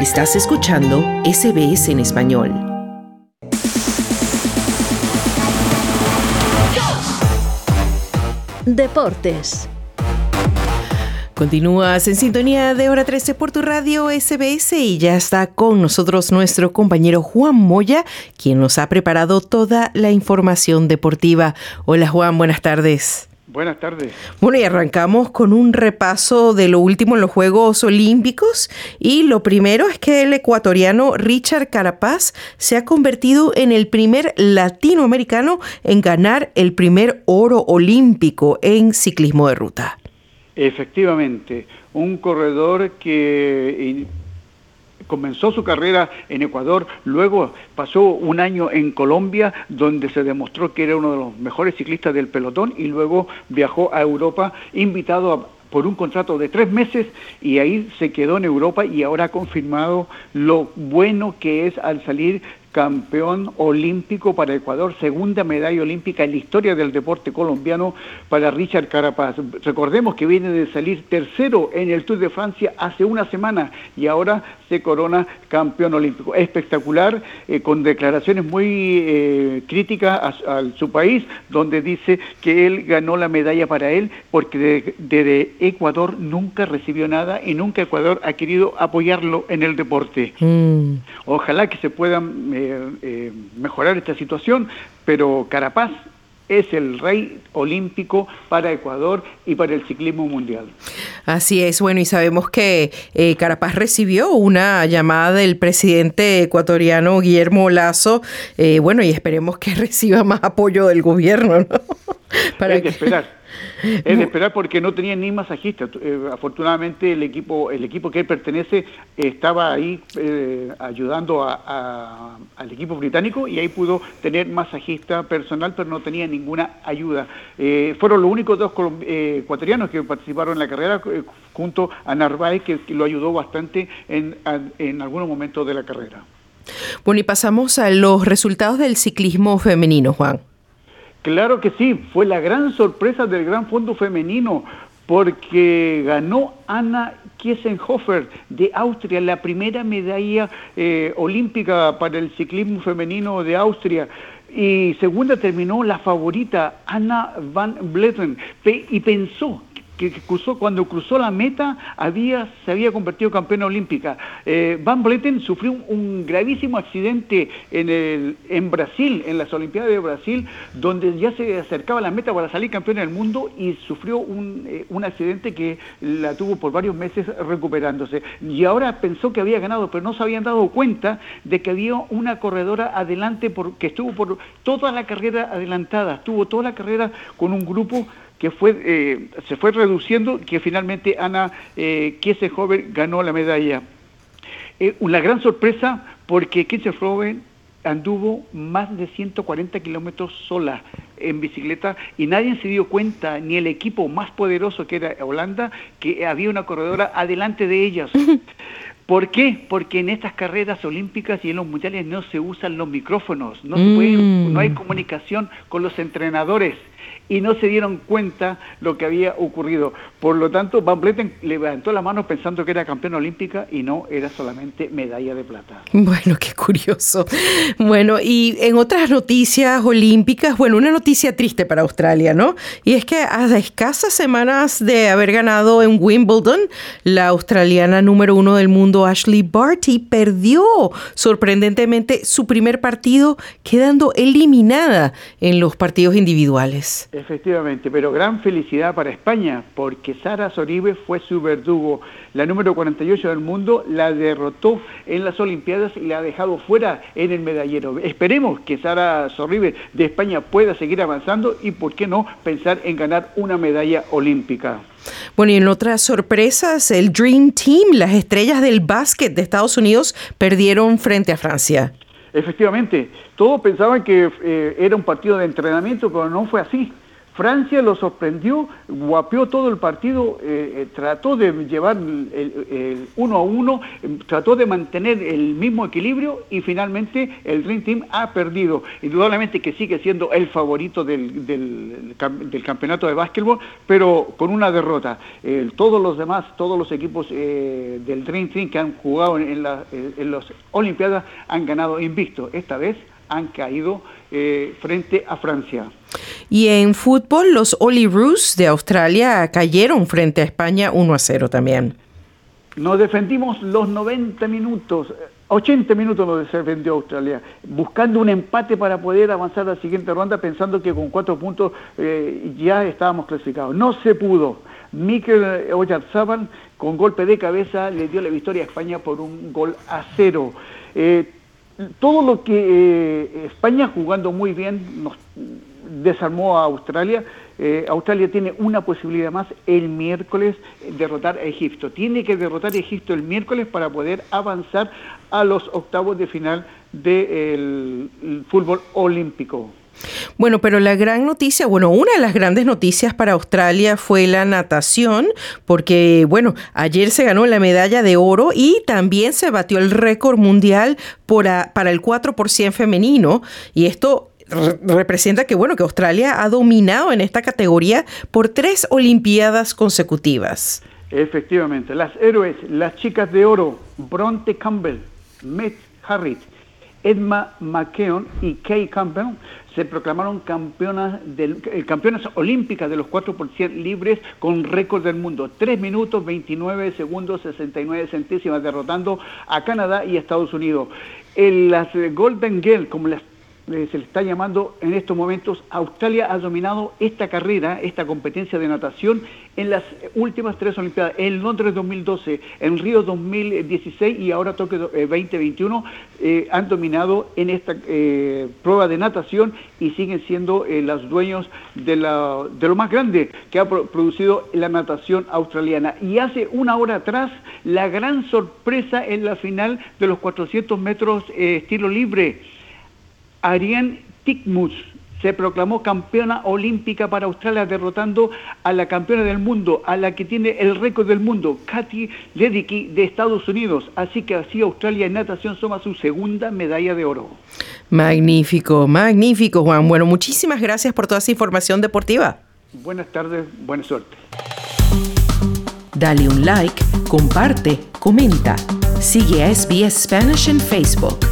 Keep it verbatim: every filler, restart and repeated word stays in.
Estás escuchando S B S en español. Deportes. Continúas en sintonía de Hora trece por tu radio S B S y ya está con nosotros nuestro compañero Juan Moya, quien nos ha preparado toda la información deportiva. Hola Juan, buenas tardes. Buenas tardes. Bueno, y arrancamos con un repaso de lo último en los Juegos Olímpicos. Y lo primero es que el ecuatoriano Richard Carapaz se ha convertido en el primer latinoamericano en ganar el primer oro olímpico en ciclismo de ruta. Efectivamente, un corredor que comenzó su carrera en Ecuador, luego pasó un año en Colombia, donde se demostró que era uno de los mejores ciclistas del pelotón, y luego viajó a Europa, invitado a, por un contrato de tres meses, y ahí se quedó en Europa y ahora ha confirmado lo bueno que es al salir campeón olímpico para Ecuador, segunda medalla olímpica en la historia del deporte colombiano para Richard Carapaz. Recordemos que viene de salir tercero en el Tour de Francia hace una semana y ahora se corona campeón olímpico. Espectacular, eh, con declaraciones muy eh, críticas a, a su país, donde dice que él ganó la medalla para él porque de, de, de Ecuador nunca recibió nada y nunca Ecuador ha querido apoyarlo en el deporte. Mm. Ojalá que se puedan eh, eh, mejorar esta situación, pero Carapaz es el rey olímpico para Ecuador y para el ciclismo mundial. Así es, bueno, y sabemos que eh, Carapaz recibió una llamada del presidente ecuatoriano Guillermo Lasso, eh, bueno, y esperemos que reciba más apoyo del gobierno, ¿no? Para Hay que esperar. Es de esperar porque no tenía ni masajista. Eh, afortunadamente el equipo el equipo que él pertenece eh, estaba ahí eh, ayudando a, a, al equipo británico y ahí pudo tener masajista personal, pero no tenía ninguna ayuda. Eh, fueron los únicos dos eh, ecuatorianos que participaron en la carrera eh, junto a Narváez, que, que lo ayudó bastante en, a, en algunos momentos de la carrera. Bueno, y pasamos a los resultados del ciclismo femenino, Juan. Claro que sí, fue la gran sorpresa del Gran Fondo Femenino, porque ganó Anna Kiesenhofer de Austria, la primera medalla eh, olímpica para el ciclismo femenino de Austria. Y segunda terminó la favorita, Anna van Vleuten, y pensó que cruzó, cuando cruzó la meta había, se había convertido en campeona olímpica. Eh, Van Vleuten sufrió un, un gravísimo accidente en, el, en Brasil, en las Olimpiadas de Brasil, donde ya se acercaba a la meta para salir campeona del mundo y sufrió un, eh, un accidente que la tuvo por varios meses recuperándose. Y ahora pensó que había ganado, pero no se habían dado cuenta de que había una corredora adelante por, que estuvo por toda la carrera adelantada, estuvo toda la carrera con un grupo que fue eh, se fue reduciendo, que finalmente Anna eh, Kiesenhofer ganó la medalla. Eh, una gran sorpresa porque Kiesenhofer anduvo más de ciento cuarenta kilómetros sola en bicicleta y nadie se dio cuenta, ni el equipo más poderoso que era Holanda, que había una corredora adelante de ellas. ¿Por qué? Porque en estas carreras olímpicas y en los mundiales no se usan los micrófonos, no, se puede, no hay comunicación con los entrenadores. Y no se dieron cuenta lo que había ocurrido. Por lo tanto, Van Vleuten levantó la mano pensando que era campeona olímpica y no, era solamente medalla de plata. Bueno, qué curioso. Bueno, y en otras noticias olímpicas, bueno, una noticia triste para Australia, ¿no? Y es que a escasas semanas de haber ganado en Wimbledon, la australiana número uno del mundo, Ashley Barty, perdió sorprendentemente su primer partido, quedando eliminada en los partidos individuales. Efectivamente, pero gran felicidad para España, porque Sara Sorribes fue su verdugo. La número cuarenta y ocho del mundo la derrotó en las Olimpiadas y la ha dejado fuera en el medallero. Esperemos que Sara Sorribes de España pueda seguir avanzando y, por qué no, pensar en ganar una medalla olímpica. Bueno, y en otras sorpresas, el Dream Team, las estrellas del básquet de Estados Unidos, perdieron frente a Francia. Efectivamente, todos pensaban que eh, era un partido de entrenamiento, pero no fue así. Francia lo sorprendió, guapeó todo el partido, eh, eh, trató de llevar el, el uno a uno, eh, trató de mantener el mismo equilibrio y finalmente el Dream Team ha perdido. Indudablemente que sigue siendo el favorito del, del, del campeonato de básquetbol, pero con una derrota. Eh, todos los demás, todos los equipos eh, del Dream Team que han jugado en, en, la, en las Olimpiadas han ganado invicto. Esta vez han caído eh, frente a Francia. Y en fútbol, los Olyroos de Australia cayeron frente a España uno a cero también. Nos defendimos los noventa minutos, ochenta minutos nos defendió Australia, buscando un empate para poder avanzar a la siguiente ronda, pensando que con cuatro puntos eh, ya estábamos clasificados. No se pudo. Mikel Oyarzabal, con golpe de cabeza, le dio la victoria a España por un gol a cero. Eh, todo lo que eh, España jugando muy bien nos desarmó a Australia. Eh, Australia tiene una posibilidad más el miércoles, derrotar a Egipto. Tiene que derrotar a Egipto el miércoles para poder avanzar a los octavos de final del fútbol olímpico. Bueno, pero la gran noticia, bueno, una de las grandes noticias para Australia fue la natación, porque, bueno, ayer se ganó la medalla de oro y también se batió el récord mundial por a, para el cuatro por cien femenino, y esto re- representa que, bueno, que Australia ha dominado en esta categoría por tres Olimpiadas consecutivas. Efectivamente, las héroes, las chicas de oro, Bronte Campbell, Meg Harrit, Edma McKeon y Kay Campbell se proclamaron campeonas, del, eh, campeonas olímpicas de los cuatro por cien libres con récord del mundo. tres minutos, veintinueve segundos, sesenta y nueve centésimas, derrotando a Canadá y Estados Unidos. En las eh, Golden Girls, como las eh, se le está llamando en estos momentos, Australia ha dominado esta carrera, esta competencia de natación en las últimas tres Olimpiadas, en Londres dos mil doce, en Río dos mil dieciséis y ahora Tokio eh, veinte veintiuno, eh, han dominado en esta eh, prueba de natación y siguen siendo eh, los dueños de, la, de lo más grande que ha pro- producido la natación australiana. Y hace una hora atrás, la gran sorpresa en la final de los cuatrocientos metros eh, estilo libre. Ariane Titmuss se proclamó campeona olímpica para Australia, derrotando a la campeona del mundo, a la que tiene el récord del mundo, Katie Ledecky de Estados Unidos. Así que así Australia en natación suma su segunda medalla de oro. Magnífico, magnífico, Juan. Bueno, muchísimas gracias por toda esa información deportiva. Buenas tardes, buena suerte. Dale un like, comparte, comenta. Sigue a S B S Spanish en Facebook.